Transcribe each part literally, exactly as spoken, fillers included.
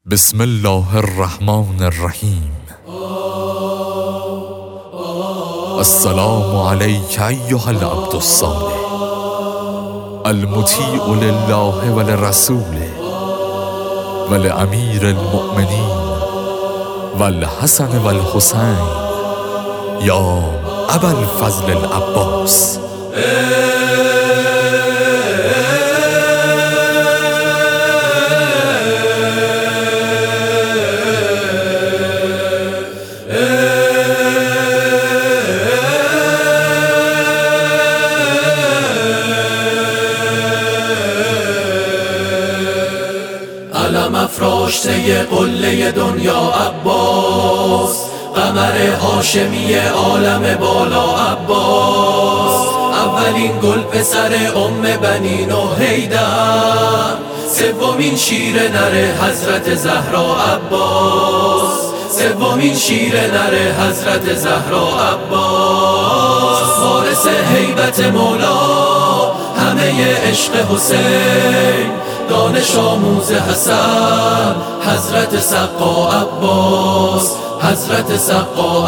بسم الله الرحمن الرحیم. السلام علیک ایها العبد الصالح المطیع لله ولرسوله ولامیر المؤمنین والحسن والحسین یا ابا الفضل العباس. علم افراشته قله دنیا عباس، قمر هاشمی عالم بالا عباس، اولین گل پسر ام بنین و حیدر، سومین شیر نر حضرت زهرا عباس، سومین شیر نر حضرت زهرا عباس، وارث هیبت مولا، همه عشق حسین، دانش آموز حسن، حضرت سقا عباس، حضرت سقا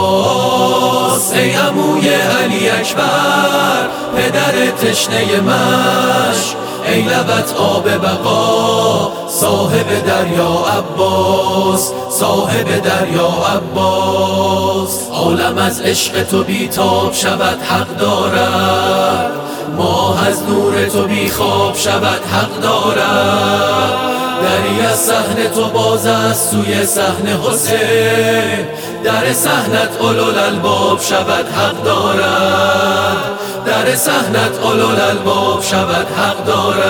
عباس. ای عموی علی اکبر، پدر تشنه مشک، ای لبت آب بقا، صاحب دریا عباس، صاحب دریا عباس. عالم از عشق تو بیتاب شود حق دارد، ماه از نور تو بی خواب شود حق دارد. دری از صحن تو باز است سوی صحن حسین، در صحنت اولوالالباب شود حق دارد، در صحنت اولوالالباب شود حق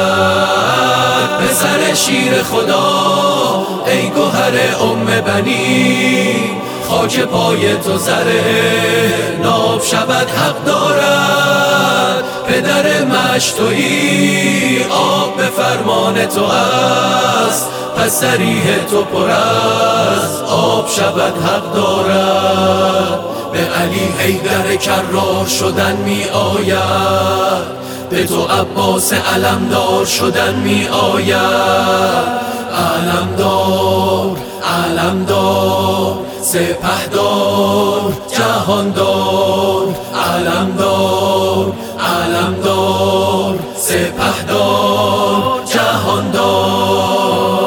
دارد. پسر شیر خدا، ای گوهر ام بنی، خاک پای تو زره ناب شود حق دارد. پدر مشتویی، آب به فرمان تو است، پس سریح تو پر از آب شود حق دارد. به علی حیدر کرار شدن می آید، به تو عباس علمدار شدن می آید. علمدار علمدار سپهدار جهاندار، علمدار علمدار سپهدار جهاندار.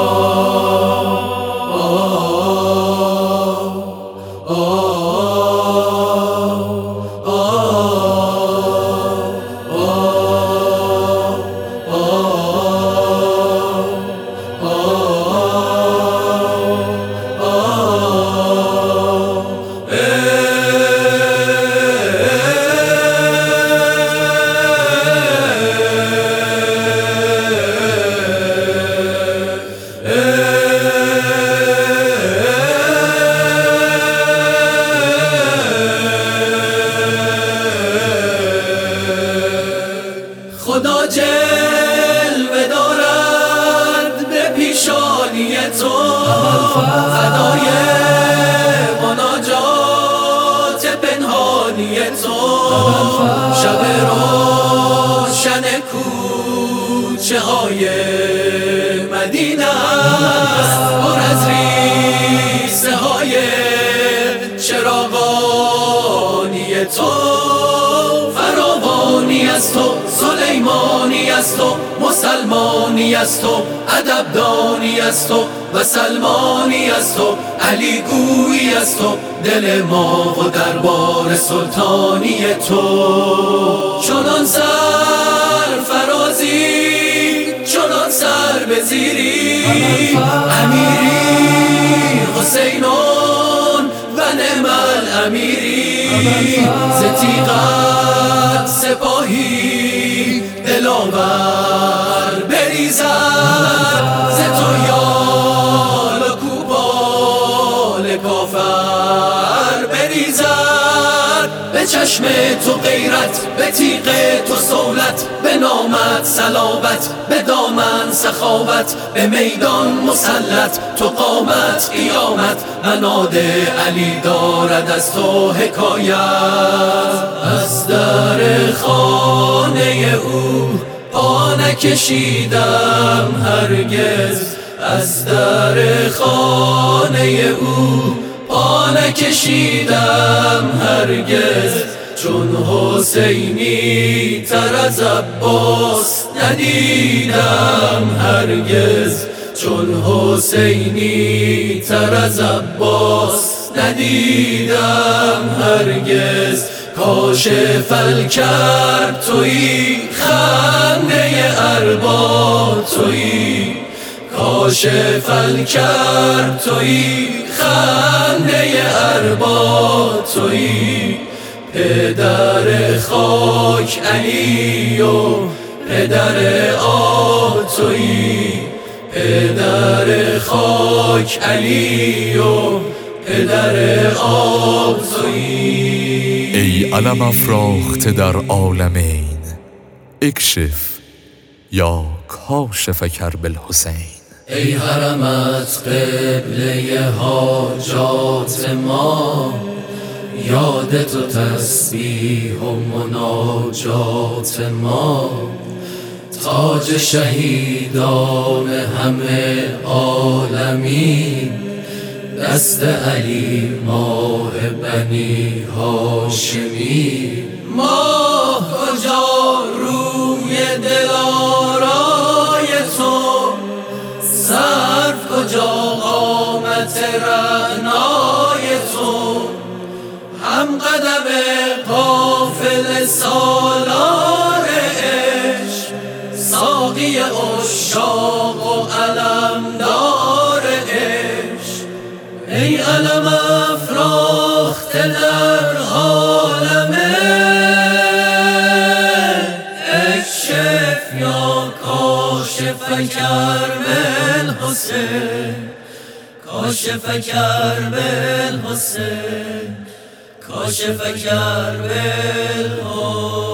خدا جلوه دارد به پیشانی تو، فدای مناجات پنهانی تو. شب روشن کوچه های مدینه پر از ریسه های چراغانی تو. فراوانی از تو، سلیمانی از تو، مسلمانی از تو، ادبدانی از تو و سلمانی از تو، علی گویی از تو، دل ما و دربار سلطانی تو. چنان سر فرازی، چنان سر بزیری، امیری حسینون و نعم الامیری. ز تیغت سپاهی دلاور بریزد، ز تو یال و کوپال کافر بریزد. به چشم تو غیرت، به تیغ تو صولت، به نامت صلابت، به دامن سخاوت، به میدان مسلط تو قامت قیامت. مناد علی دارد از تو حکایت، از در خانه او پا نکشیدم هرگز، از در خانه او پا نکشیدم هرگز، چون حسینی تر از عباس ندیدم هرگز، چون حسینی تر از عباس ندیدم هرگز. کاشف الکرب تویی، خنده ارباب تویی، کاشف الکرب تویی، خنده ارباب تویی. پدر خاک علی و پدر آب تویی، پدر خاک علی و پدر آب تویی. ای علم افراخته در عالمین، اکشف یا کاشف کرب الحسین. ای حرمت قبله حاجات ما، یاد تو تسبیح و مناجات ما. تاج شهیدان همه عالمین، دست علی ماه بنی هاشمی. ماه کجا روی دلارای تو، سرو کجا قامت رعنای تو. هم قدم قافل سالار عشق، ساقی عشاق و علمدار عشق. ای علم افراخته در عالمه، اکشف یا کاشف کرب الحسین، کاشف کرب الحسین، کاشف کرب الحسین.